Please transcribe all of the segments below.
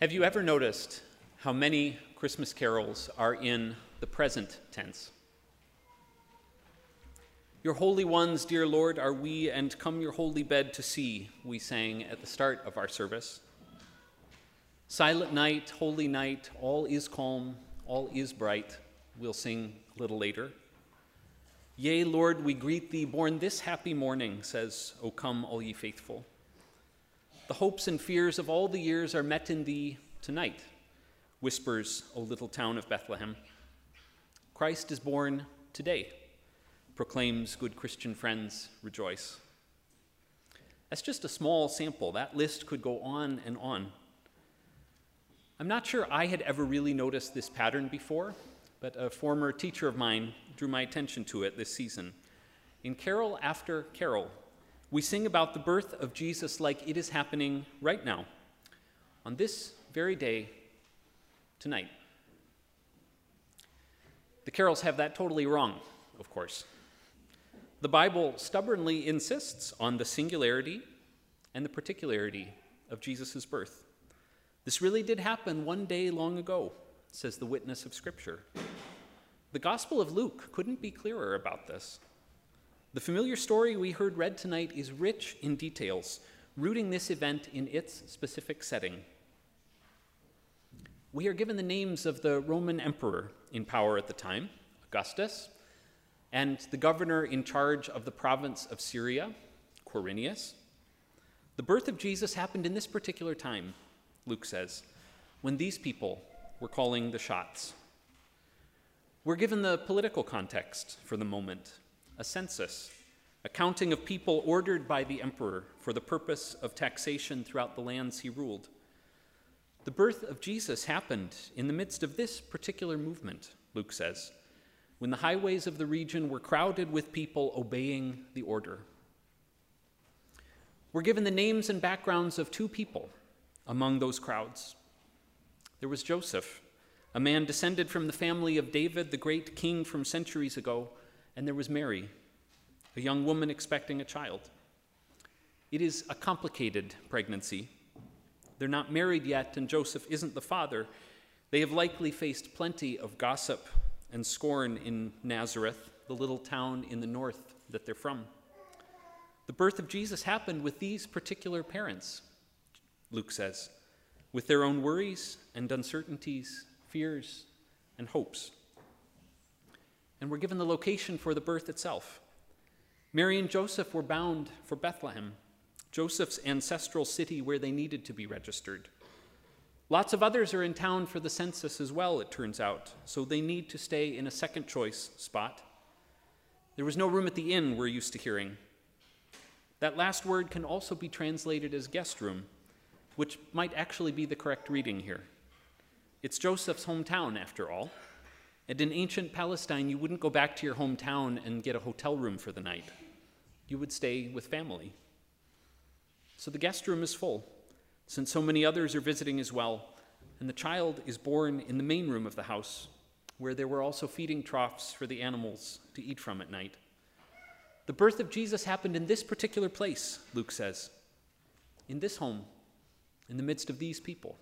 Have you ever noticed how many Christmas carols are in the present tense? Your holy ones, dear Lord, are we, and come your holy bed to see, we sang at the start of our service. Silent night, holy night, all is calm, all is bright, we'll sing a little later. Yea, Lord, we greet thee, born this happy morning, says, O come, all ye faithful. The hopes and fears of all the years are met in thee tonight, whispers, O little town of Bethlehem. Christ is born today, proclaims good Christian friends, rejoice. That's just a small sample. That list could go on and on. I'm not sure I had ever really noticed this pattern before, but a former teacher of mine drew my attention to it this season. In carol after carol, we sing about the birth of Jesus like it is happening right now, on this very day, tonight. The carols have that totally wrong, of course. The Bible stubbornly insists on the singularity and the particularity of Jesus' birth. This really did happen one day long ago, says the witness of Scripture. The Gospel of Luke couldn't be clearer about this. The familiar story we heard read tonight is rich in details, rooting this event in its specific setting. We are given the names of the Roman emperor in power at the time, Augustus, and the governor in charge of the province of Syria, Quirinius. The birth of Jesus happened in this particular time, Luke says, when these people were calling the shots. We're given the political context for the moment, a census, a counting of people ordered by the emperor for the purpose of taxation throughout the lands he ruled. The birth of Jesus happened in the midst of this particular movement, Luke says, when the highways of the region were crowded with people obeying the order. We're given the names and backgrounds of two people among those crowds. There was Joseph, a man descended from the family of David, the great king from centuries ago, and there was Mary, a young woman expecting a child. It is a complicated pregnancy. They're not married yet, and Joseph isn't the father. They have likely faced plenty of gossip and scorn in Nazareth, the little town in the north that they're from. The birth of Jesus happened with these particular parents, Luke says, with their own worries and uncertainties, fears and hopes. And we're given the location for the birth itself. Mary and Joseph were bound for Bethlehem, Joseph's ancestral city where they needed to be registered. Lots of others are in town for the census as well, it turns out, so they need to stay in a second choice spot. There was no room at the inn we're used to hearing. That last word can also be translated as guest room, which might actually be the correct reading here. It's Joseph's hometown, after all. And in ancient Palestine, you wouldn't go back to your hometown and get a hotel room for the night. You would stay with family. So the guest room is full, since so many others are visiting as well, and the child is born in the main room of the house, where there were also feeding troughs for the animals to eat from at night. The birth of Jesus happened in this particular place, Luke says, in this home, in the midst of these people.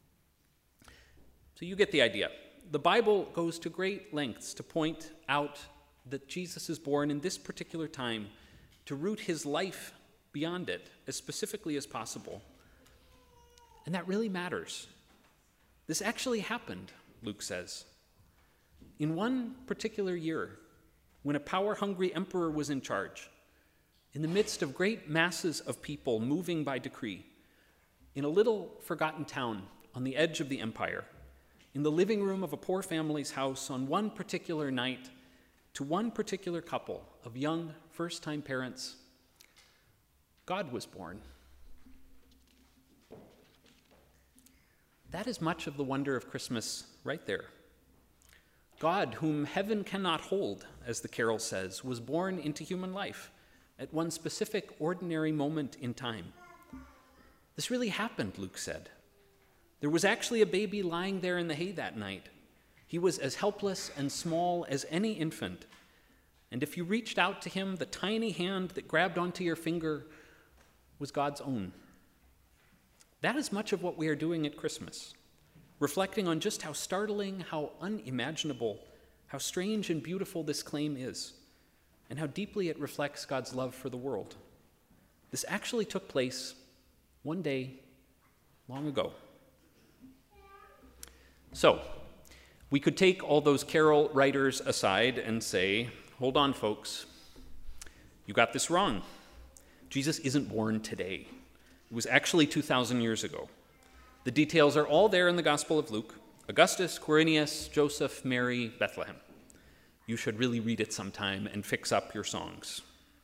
So you get the idea. The Bible goes to great lengths to point out that Jesus is born in this particular time, to root his life beyond it as specifically as possible. And that really matters. This actually happened, Luke says. In one particular year, when a power-hungry emperor was in charge, in the midst of great masses of people moving by decree, in a little forgotten town on the edge of the empire, in the living room of a poor family's house on one particular night, to one particular couple of young first-time parents, God was born. That is much of the wonder of Christmas right there. God, whom heaven cannot hold, as the carol says, was born into human life at one specific ordinary moment in time. This really happened, Luke said. There was actually a baby lying there in the hay that night. He was as helpless and small as any infant. And if you reached out to him, the tiny hand that grabbed onto your finger was God's own. That is much of what we are doing at Christmas, reflecting on just how startling, how unimaginable, how strange and beautiful this claim is, and how deeply it reflects God's love for the world. This actually took place one day long ago. So, we could take all those carol writers aside and say, hold on, folks, you got this wrong. Jesus isn't born today. It was actually 2,000 years ago. The details are all there in the Gospel of Luke: Augustus, Quirinius, Joseph, Mary, Bethlehem. You should really read it sometime and fix up your songs.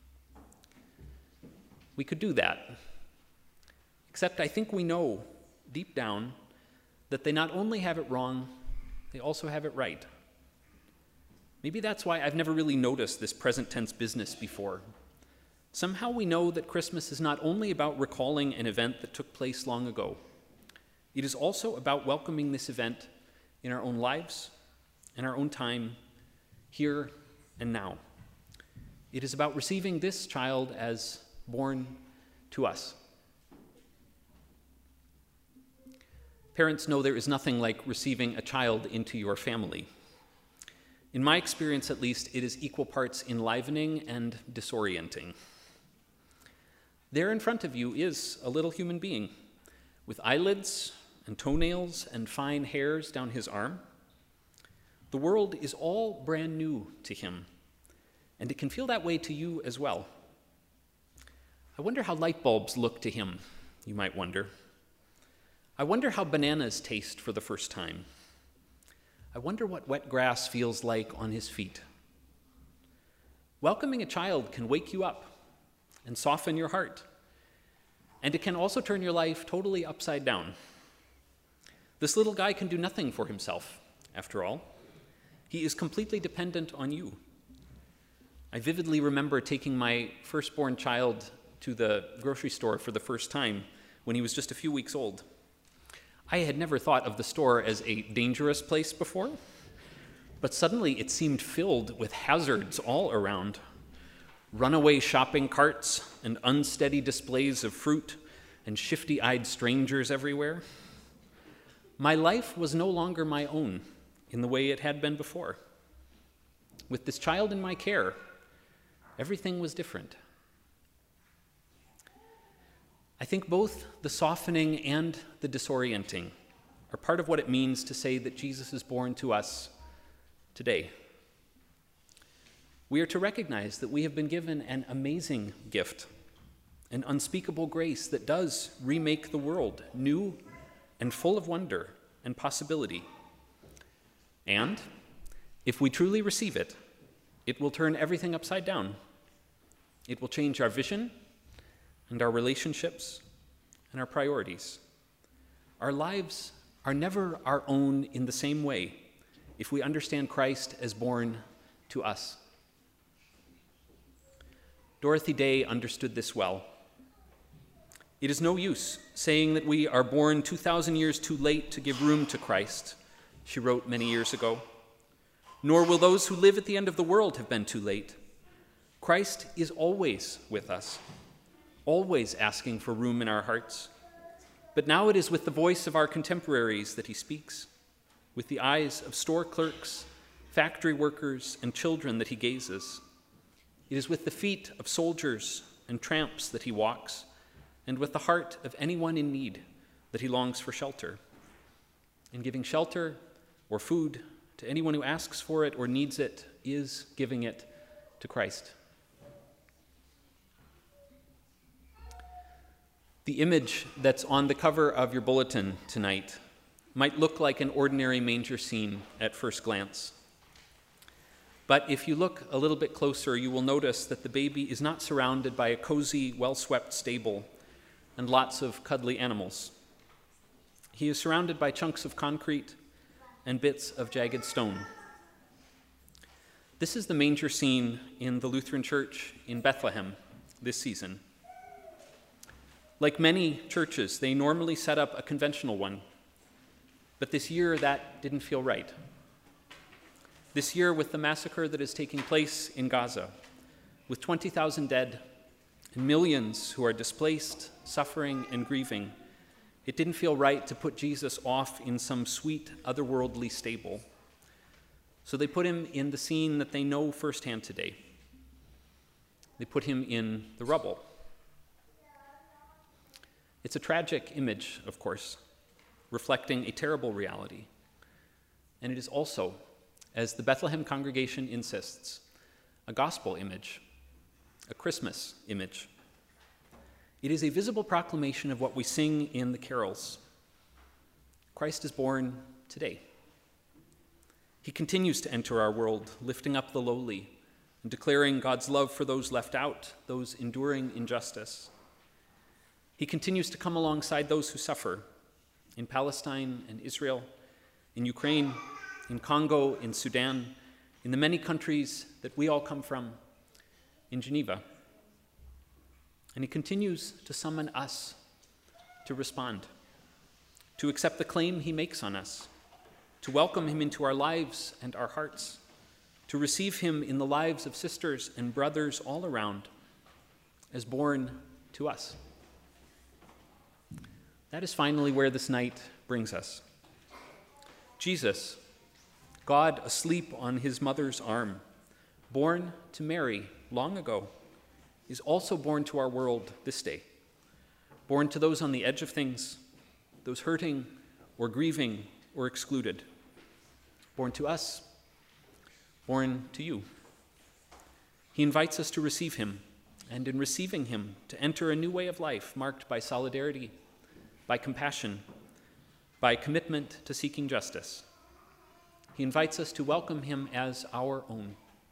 We could do that. Except I think we know deep down that they not only have it wrong, they also have it right. Maybe that's why I've never really noticed this present tense business before. Somehow we know that Christmas is not only about recalling an event that took place long ago, it is also about welcoming this event in our own lives, in our own time, here and now. It is about receiving this child as born to us. Parents know there is nothing like receiving a child into your family. In my experience, at least, it is equal parts enlivening and disorienting. There in front of you is a little human being with eyelids and toenails and fine hairs down his arm. The world is all brand new to him, and it can feel that way to you as well. I wonder how light bulbs look to him, you might wonder. I wonder how bananas taste for the first time. I wonder what wet grass feels like on his feet. Welcoming a child can wake you up and soften your heart, and it can also turn your life totally upside down. This little guy can do nothing for himself, after all. He is completely dependent on you. I vividly remember taking my firstborn child to the grocery store for the first time when he was just a few weeks old. I had never thought of the store as a dangerous place before, but suddenly it seemed filled with hazards all around. Runaway shopping carts and unsteady displays of fruit and shifty-eyed strangers everywhere. My life was no longer my own in the way it had been before. With this child in my care, everything was different. I think both the softening and the disorienting are part of what it means to say that Jesus is born to us today. We are to recognize that we have been given an amazing gift, an unspeakable grace that does remake the world new and full of wonder and possibility. And if we truly receive it, it will turn everything upside down. It will change our vision and our relationships and our priorities. Our lives are never our own in the same way if we understand Christ as born to us. Dorothy Day understood this well. It is no use saying that we are born 2,000 years too late to give room to Christ, she wrote many years ago. Nor will those who live at the end of the world have been too late. Christ is always with us, always asking for room in our hearts. But now it is with the voice of our contemporaries that he speaks, with the eyes of store clerks, factory workers, and children that he gazes. It is with the feet of soldiers and tramps that he walks, and with the heart of anyone in need that he longs for shelter. And giving shelter or food to anyone who asks for it or needs it is giving it to Christ. The image that's on the cover of your bulletin tonight might look like an ordinary manger scene at first glance. But if you look a little bit closer, you will notice that the baby is not surrounded by a cozy, well-swept stable and lots of cuddly animals. He is surrounded by chunks of concrete and bits of jagged stone. This is the manger scene in the Lutheran Church in Bethlehem this season. Like many churches, they normally set up a conventional one, but this year that didn't feel right. This year, with the massacre that is taking place in Gaza, with 20,000 dead and millions who are displaced, suffering, and grieving, It didn't feel right to put Jesus off in some sweet, otherworldly stable. So they put him in the scene that they know firsthand today. They put him in the rubble. It's a tragic image, of course, reflecting a terrible reality. And it is also, as the Bethlehem congregation insists, a gospel image, a Christmas image. It is a visible proclamation of what we sing in the carols. Christ is born today. He continues to enter our world, lifting up the lowly and declaring God's love for those left out, those enduring injustice. He continues to come alongside those who suffer in Palestine and Israel, in Ukraine, in Congo, in Sudan, in the many countries that we all come from, in Geneva. And he continues to summon us to respond, to accept the claim he makes on us, to welcome him into our lives and our hearts, to receive him in the lives of sisters and brothers all around as born to us. That is finally where this night brings us. Jesus, God asleep on his mother's arm, born to Mary long ago, is also born to our world this day, born to those on the edge of things, those hurting or grieving or excluded, born to us, born to you. He invites us to receive him, and in receiving him, to enter a new way of life marked by solidarity, by compassion, by commitment to seeking justice. He invites us to welcome him as our own.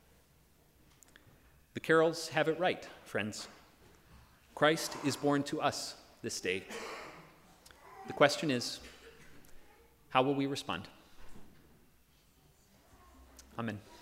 The carols have it right, friends. Christ is born to us this day. The question is, how will we respond? Amen.